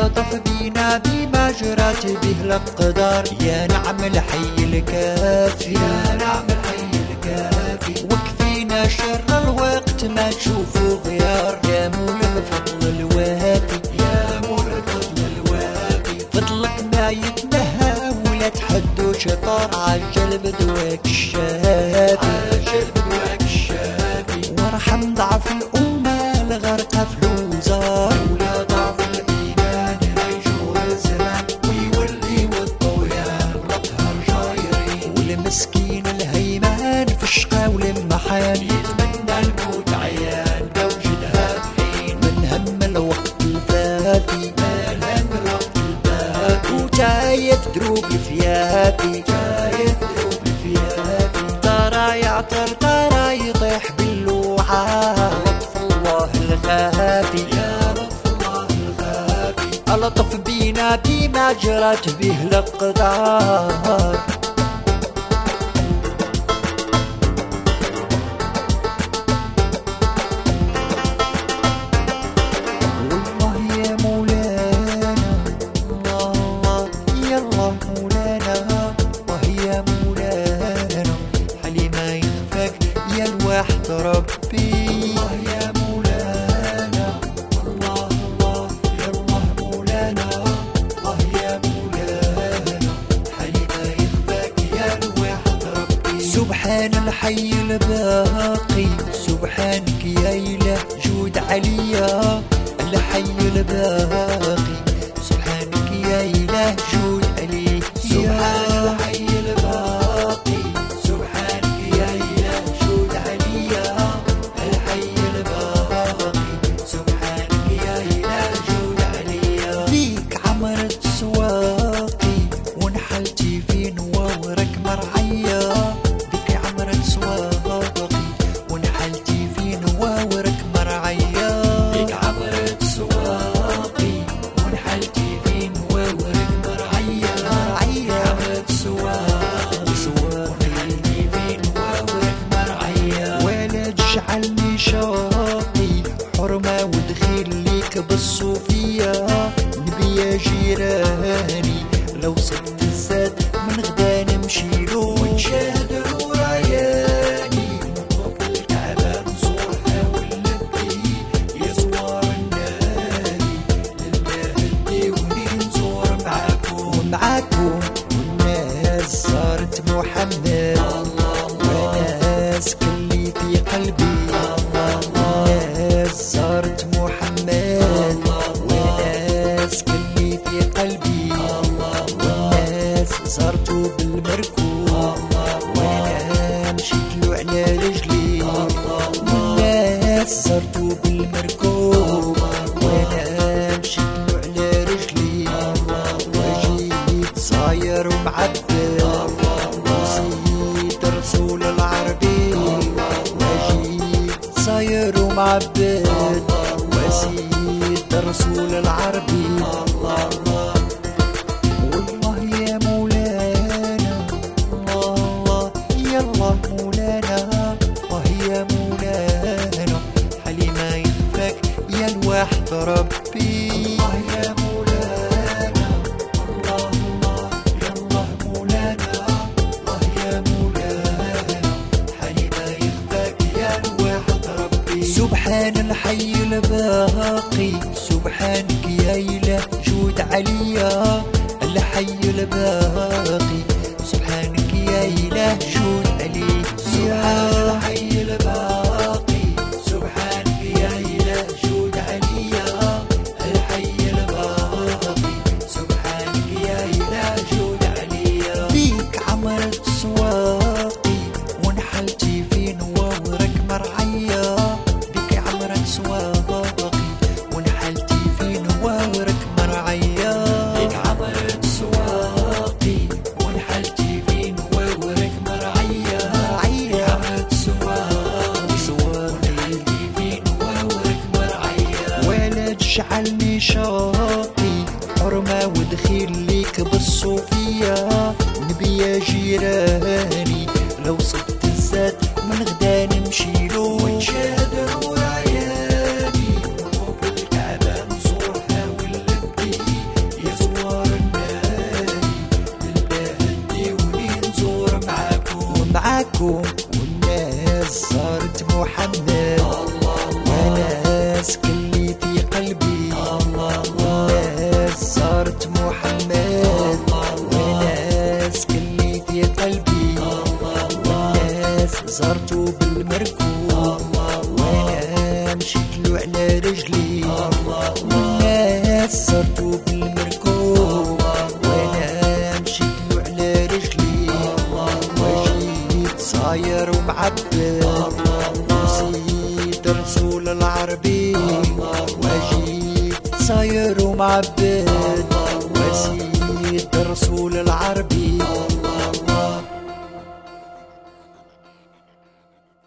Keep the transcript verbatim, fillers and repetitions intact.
لطف بينا بما جرت به الأقدار. يا نعم الحي الكافي، يا نعم الحي الكافي، وكفينا شر الوقت ما تشوفوا غيار. يا مولى الفضل الوافي، يا مولى الفضل الوافي، فضلك ما يتنهى ولا تحدو شطار. عجل بدواك الشافي، عجل بدواك الشافي، وارحم ضعف الأمة الغرقى في الوزار. ولا ضعف الإيمان يجور الزمان ويولي والطغيان والقهر جايرين. والمسكين الهيمان في الشقا والمحان يتمنى الموت عيان بوجدها بحين. من هم الوقت الفاتي، من هم الوقت الفاتي، وتايف دروب الفيافي، جايف دروب الفيافي. ترى يعطر ترى يطيح باللوعة. لطف الله الخافي، يا لطف الله الخافي، ألطف بينا بما جرت به الأقدار. والله يا مولانا، الله الله يا الله مولانا، وهي مولانا حلي ما يخفاك يا الواحد ربي. الله يا مولانا، الله الله يا الله مولانا، الله يا مولانا حلي ما يخفاك يا الواحد ربي. سبحان الحي الباقي، سبحانك يا إله جود عليا. الحي الباقي، سبحانك يا إله جود عليا. سبحان الحي الباقي، سبحانك يا إله جود عليا. الحي الباقي، سبحانك يا إله جود عليا. بيك عمرت سواقي ونحلتي في نواورك مرعية. بيك عمرت سواقي ونحلتي في نواورك مرعية. بيك عبرت سواقي ونحلتي في نواورك مرعية. مرعية عبرت سواقي سواقي ونحلتي في نواورك مرعية. ولا تجعلني شاقي حرمة ودخيل ليك بالصوفية. نبي يا جيراني لو صدت الزاد من غدا نمشيلو ونشاهد نور عياني نطوف الكعبة نزورها ونلبي يا زوار النادي. لله الديوني نزور معاكم ومعاكم. والناس صارت محمد، وناس كلي في قلبي. والناس صارت محمد، وناس كلي في قلبي. والناس صارتوا بالمركوب، وانا مشيت له على رجلي. والناس صارتوا بالمركوب، وانا مشيت له على رجلي. وجيت صاير ومعبد وسيد رسول العربي. وجيت صاير ومعبد وسيد رسول العربي. والله يا مولانا، الله الله يا الله مولانا، وهي مولانا حلي ما يخفاك يا الواحد ربي. الله يا مولانا، الله الله يا الله مولانا، الله يا مولانا حلي ما يخفاك يا الواحد ربي. سبحان الحي الباقي، سبحانك يا إله جود عليا. الحي الباقي، سبحانك يا إله جود عليا. سبحان الحي الباقي، سبحانك يا إله جود عليا. الحي الباقي، سبحانك يا إله جود عليا. بيك عمرت سواقي ونحلتي في نواورك مرعية. بيك عمرت سواقي ونحلتي في نواورك مرعية. بيك عبرت سواقي ونحلتي في نواورك مرعية. مرعية بيك عبرت سواقي ونحلتي في نواورك مرعية. ولا تجعلني شاقي حرمة ودخيل ليك بالصوفية. نبي يا جيراني لو صدت الزاد من غدا نمشيلو ونشاهد نور عياني نطوف الكعبة نزورها ونلبي عبد